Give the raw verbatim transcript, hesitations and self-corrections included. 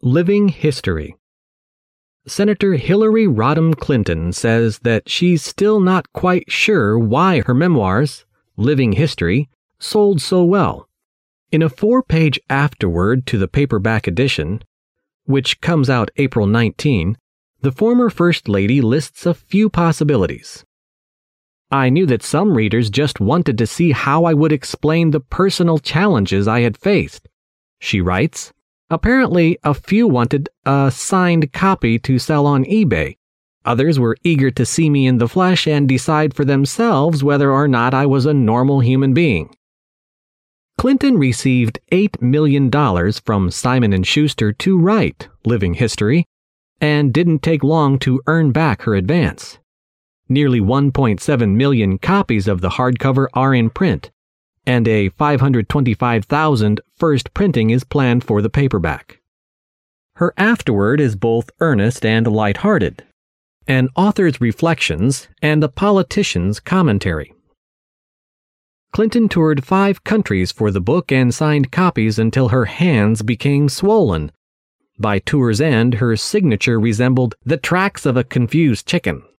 Living History. Senator Hillary Rodham Clinton says that she's still not quite sure why her memoirs, Living History, sold so well. In a four-page afterword to the paperback edition, which comes out April nineteenth, the former First Lady lists a few possibilities. I knew that some readers just wanted to see how I would explain the personal challenges I had faced, she writes. Apparently, a few wanted a signed copy to sell on eBay. Others were eager to see me in the flesh and decide for themselves whether or not I was a normal human being. Clinton received eight million dollars from Simon and Schuster to write Living History, and didn't take long to earn back her advance. Nearly one point seven million copies of the hardcover are in print, and a five hundred twenty-five thousand first printing is planned for the paperback. Her afterword is both earnest and lighthearted, an author's reflections and a politician's commentary. Clinton toured five countries for the book and signed copies until her hands became swollen. By tour's end, her signature resembled the tracks of a confused chicken.